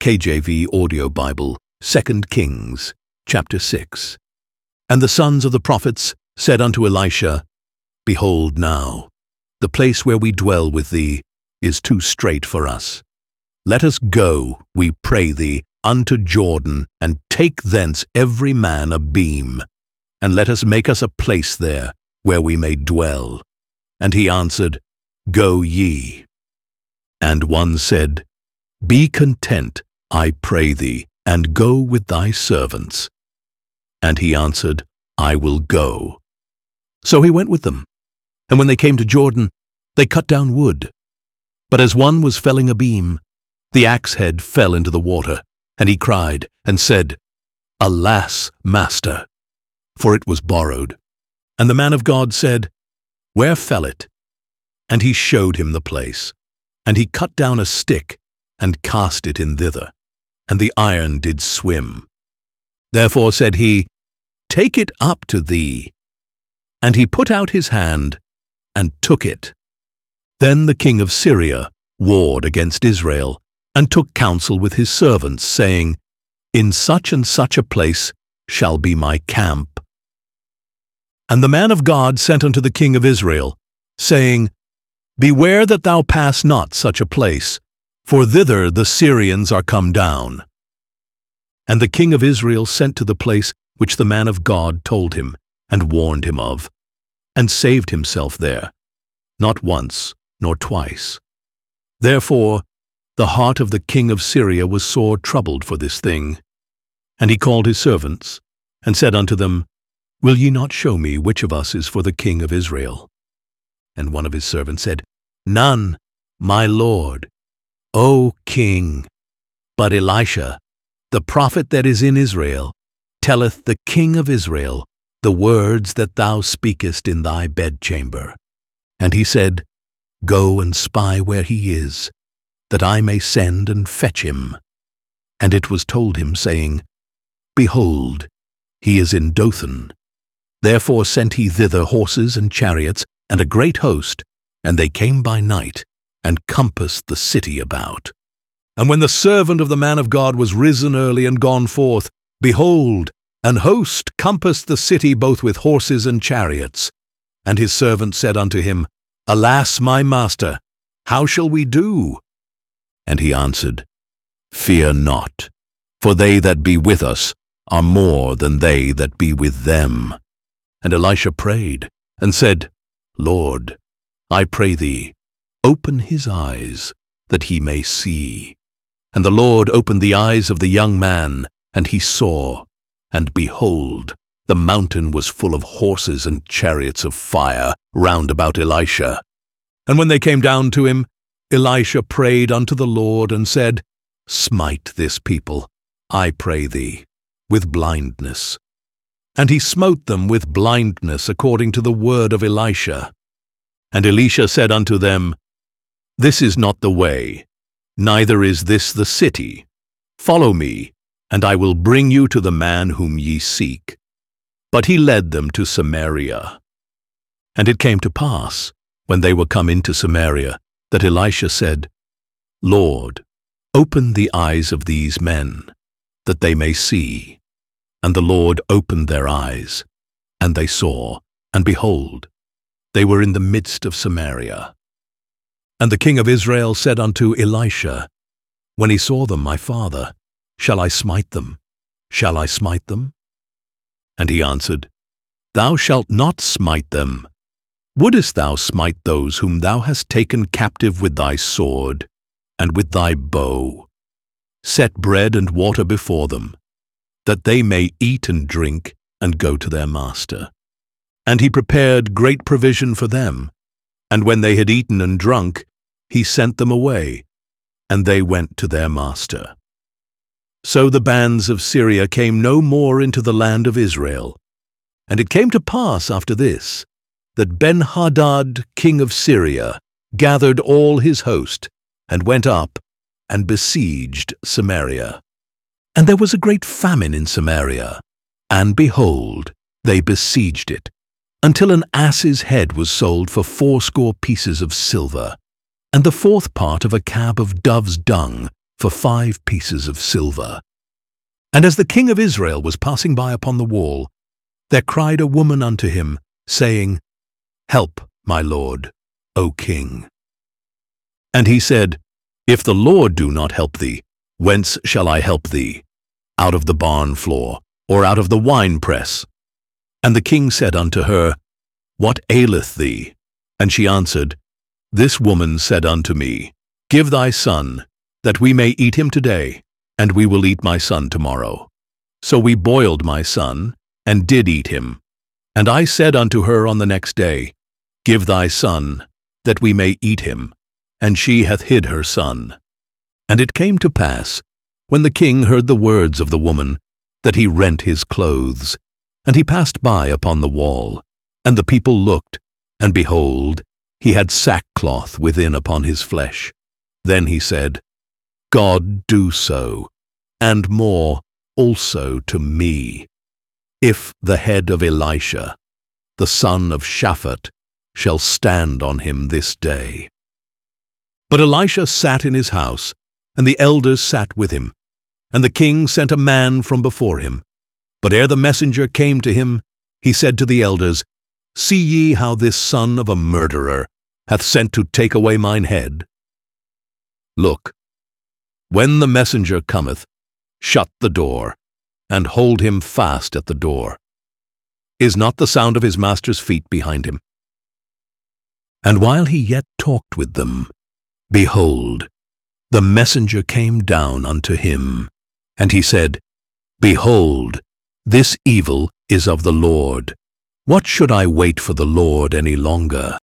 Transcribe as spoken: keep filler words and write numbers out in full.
K J V Audio Bible, Second Kings, chapter six. And the sons of the prophets said unto Elisha, Behold now, the place where we dwell with thee is too strait for us. Let us go, we pray thee, unto Jordan, and take thence every man a beam, and let us make us a place there, where we may dwell. And he answered, Go ye. And one said, Be content, I pray thee, and go with thy servants. And he answered, I will go. So he went with them. And when they came to Jordan, they cut down wood. But as one was felling a beam, the axe head fell into the water, and he cried and said, Alas, master, for it was borrowed. And the man of God said, Where fell it? And he showed him the place. And he cut down a stick, and cast it in thither, and the iron did swim. Therefore said he, Take it up to thee. And he put out his hand, and took it. Then the king of Syria warred against Israel, and took counsel with his servants, saying, In such and such a place shall be my camp. And the man of God sent unto the king of Israel, saying, Beware that thou pass not such a place, for thither the Syrians are come down. And the king of Israel sent to the place which the man of God told him, and warned him of, and saved himself there, not once nor twice. Therefore the heart of the king of Syria was sore troubled for this thing. And he called his servants, and said unto them, Will ye not show me which of us is for the king of Israel? And one of his servants said, None, my lord, O king. But Elisha, the prophet that is in Israel, telleth the king of Israel the words that thou speakest in thy bedchamber. And he said, Go and spy where he is, that I may send and fetch him. And it was told him, saying, Behold, he is in Dothan. Therefore sent he thither horses and chariots, and a great host, and they came by night, and compassed the city about. And when the servant of the man of God was risen early and gone forth, behold, an host compassed the city both with horses and chariots. And his servant said unto him, Alas, my master, how shall we do? And he answered, Fear not, for they that be with us are more than they that be with them. And Elisha prayed, and said, Lord, I pray thee, open his eyes, that he may see. And the Lord opened the eyes of the young man, and he saw, and behold, the mountain was full of horses and chariots of fire round about Elisha. And when they came down to him, Elisha prayed unto the Lord, and said, Smite this people, I pray thee, with blindness. And he smote them with blindness according to the word of Elisha. And Elisha said unto them, This is not the way, neither is this the city. Follow me, and I will bring you to the man whom ye seek. But he led them to Samaria. And it came to pass, when they were come into Samaria, that Elisha said, Lord, open the eyes of these men, that they may see. And the Lord opened their eyes, and they saw, and behold, they were in the midst of Samaria. And the king of Israel said unto Elisha, When he saw them, my father, shall I smite them? Shall I smite them? And he answered, Thou shalt not smite them. Wouldest thou smite those whom thou hast taken captive with thy sword, and with thy bow? Set bread and water before them, that they may eat and drink, and go to their master. And he prepared great provision for them, and when they had eaten and drunk, he sent them away, and they went to their master. So the bands of Syria came no more into the land of Israel. And it came to pass after this, that Ben-Hadad, king of Syria, gathered all his host, and went up, and besieged Samaria. And there was a great famine in Samaria, and behold, they besieged it, until an ass's head was sold for fourscore pieces of silver, and the fourth part of a cab of dove's dung for five pieces of silver. And as the king of Israel was passing by upon the wall, there cried a woman unto him, saying, Help, my lord, O king. And he said, If the Lord do not help thee, whence shall I help thee? Out of the barn floor, or out of the winepress? And the king said unto her, What aileth thee? And she answered, This woman said unto me, Give thy son, that we may eat him today, and we will eat my son tomorrow. So we boiled my son, and did eat him. And I said unto her on the next day, Give thy son, that we may eat him. And she hath hid her son. And it came to pass, when the king heard the words of the woman, that he rent his clothes. And he passed by upon the wall. And the people looked, and behold, he had sackcloth within upon his flesh. Then he said, God do so, and more also to me, if the head of Elisha, the son of Shaphat, shall stand on him this day. But Elisha sat in his house, and the elders sat with him. And the king sent a man from before him. But ere the messenger came to him, he said to the elders, See ye how this son of a murderer hath sent to take away mine head? Look, when the messenger cometh, shut the door, and hold him fast at the door. Is not the sound of his master's feet behind him? And while he yet talked with them, behold, the messenger came down unto him, and he said, Behold, this evil is of the Lord. What should I wait for the Lord any longer?